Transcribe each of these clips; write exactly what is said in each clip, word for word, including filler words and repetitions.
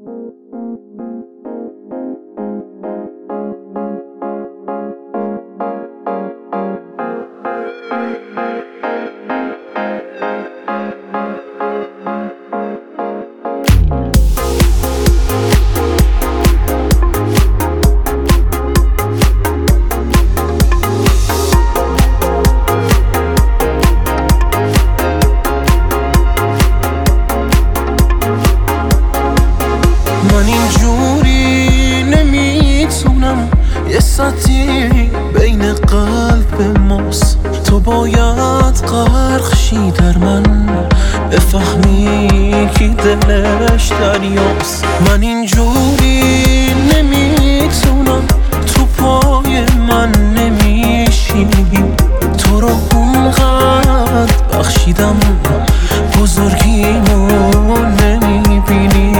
من اینجوری نمیتونم، یه سطحی بین قلب ماست. تو باید غرق شی در من، بفهمی کی دلش دریاست. من اینجوری نمیتونم، تو پای من نمیشینی. تو رو اونقدر بخشیدم، بزرگیمو نمیبینی.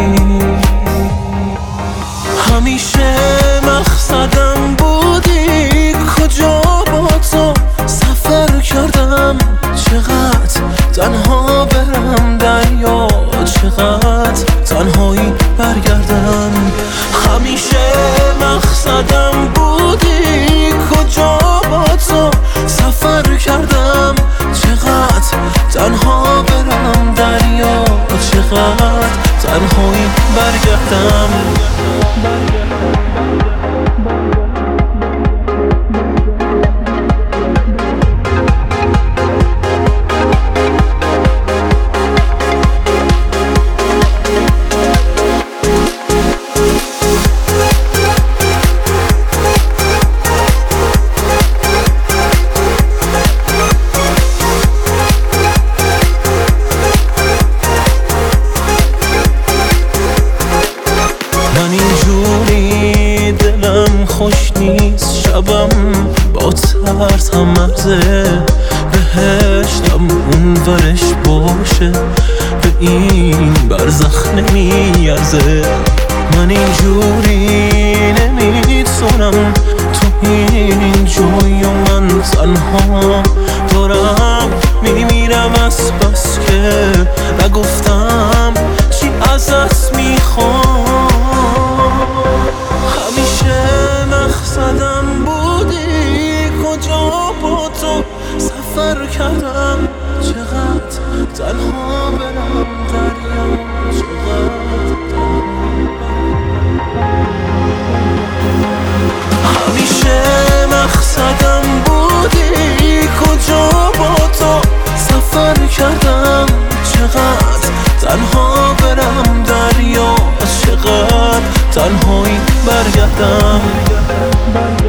همیشه مقصدم بودی، کجا با تو سفر کردم. چقدر تنها برم دریا، چقدر تنهایی برگردم. همیشه مقصدم بودی، کجا با تو سفر کردم. چقدر تنها برم دریا، چقدر تنهایی برگردم. خوش نیست شبم با ترس هم مرزه، بهشتم اون ورش باشه، به این برزخ نمیارزه. من اینجوری نمیتونم، تو این جوی و من تنها دارم میمیرم از بس که نگفتم چی ازت میخوام. مقصدم بودی، کجا با تو سفر کردم. چقدر تنها برم دریا، چقدر همیشه مقصدم بودی، کجا با تو سفر کردم. چقدر تنها برم دریا، چقدر تنهایی برگردم.